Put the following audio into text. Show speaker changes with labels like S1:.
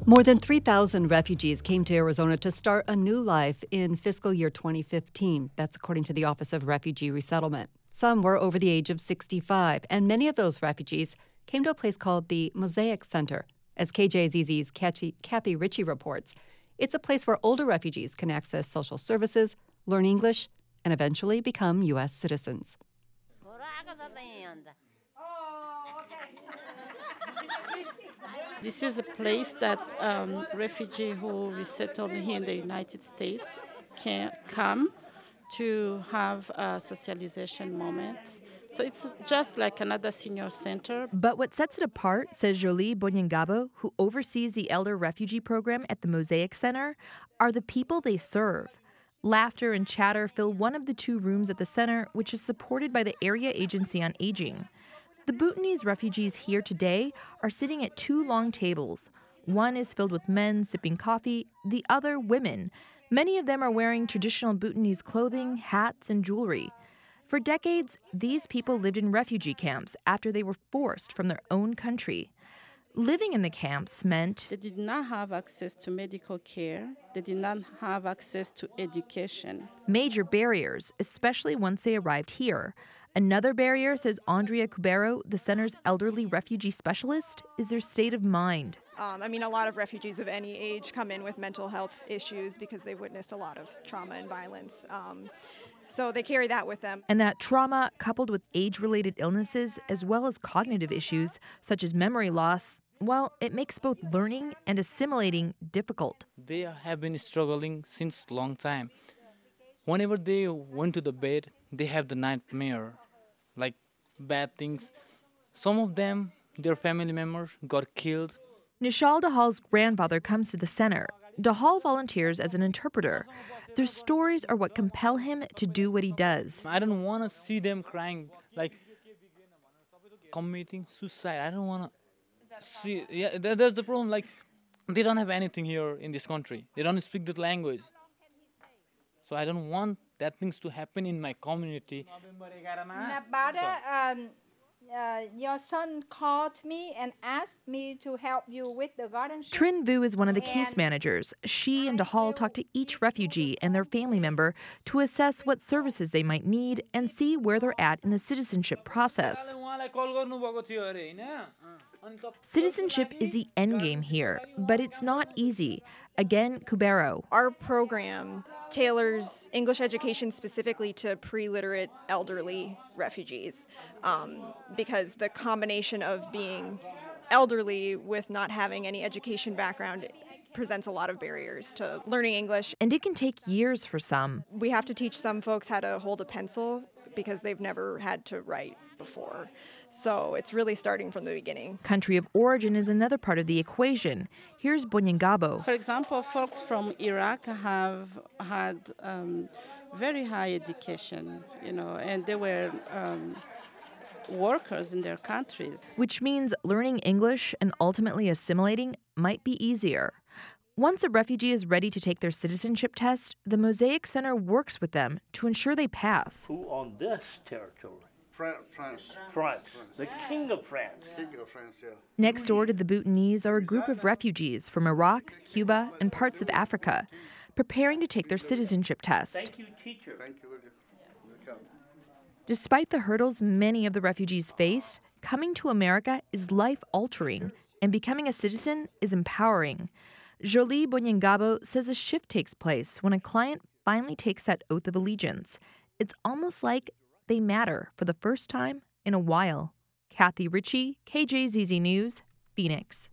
S1: More than 3,000 refugees came to Arizona to start a new life in fiscal year 2015. That's according to the Office of Refugee Resettlement. Some were over the age of 65, and many of those refugees came to a place called the Mosaic Center. As KJZZ's Kathy Ritchie reports, it's a place where older refugees can access social services, learn English, and eventually become U.S. citizens.
S2: This is a place that refugees who resettled here in the United States can come to have a socialization moment. So it's just like another senior center.
S3: But what sets it apart, says Jolie Bonyangabo, who oversees the Elder Refugee Program at the Mosaic Center, are the people they serve. Laughter and chatter fill one of the two rooms at the center, which is supported by the Area Agency on Aging. The Bhutanese refugees here today are sitting at two long tables. One is filled with men sipping coffee, the other women. Many of them are wearing traditional Bhutanese clothing, hats, and jewelry. For decades, these people lived in refugee camps after they were forced from their own country. Living in the camps meant
S2: they did not have access to medical care. They did not have access to education.
S3: Major barriers, especially once they arrived here. Another barrier, says Andrea Cubero, the center's elderly refugee specialist, is their state of mind.
S4: A lot of refugees of any age come in with mental health issues because they've witnessed a lot of trauma and violence. So they carry that with them.
S3: And that trauma, coupled with age-related illnesses, as well as cognitive issues, such as memory loss, well, it makes both learning and assimilating difficult.
S5: They have been struggling since long time. Whenever they went to the bed, they have the nightmare, like bad things. Some of them, their family members got killed.
S3: Nishal Dahal's grandfather comes to the center. Dahal volunteers as an interpreter. Their stories are what compel him to do what he does.
S5: I don't want to see them crying, like committing suicide. I don't want to see. Yeah, that's the problem. Like, they don't have anything here in this country. They don't speak the language. So I don't want that things to happen in my community.
S6: Your son called me and asked me to help you with the garden.
S3: Trin Vu is one of the case managers. She and Dahal talk to each refugee and their family member to assess what services they might need and see where they're at in the citizenship process. Citizenship is the end game here, but it's not easy. Again, Cubero.
S4: Our program tailors English education specifically to pre-literate elderly refugees because the combination of being elderly with not having any education background presents a lot of barriers to learning English.
S3: And it can take years for some.
S4: We have to teach some folks how to hold a pencil because they've never had to write before. So it's really starting from the beginning.
S3: Country of origin is another part of the equation. Here's Bonyangabo.
S2: For example, folks from Iraq have had very high education, and they were workers in their countries.
S3: Which means learning English and ultimately assimilating might be easier. Once a refugee is ready to take their citizenship test, the Mosaic Center works with them to ensure they pass.
S7: Who on this territory?
S8: France.
S7: The King of France.
S8: Yeah.
S3: Next door to the Bhutanese are a group of refugees from Iraq, Cuba, and parts of Africa, preparing to take their citizenship test.
S7: Thank you, teacher.
S8: Thank you.
S3: Despite the hurdles many of the refugees face, coming to America is life-altering, and becoming a citizen is empowering. Jolie Bonyangabo says a shift takes place when a client finally takes that oath of allegiance. It's almost like they matter for the first time in a while. Kathy Ritchie, KJZZ News, Phoenix.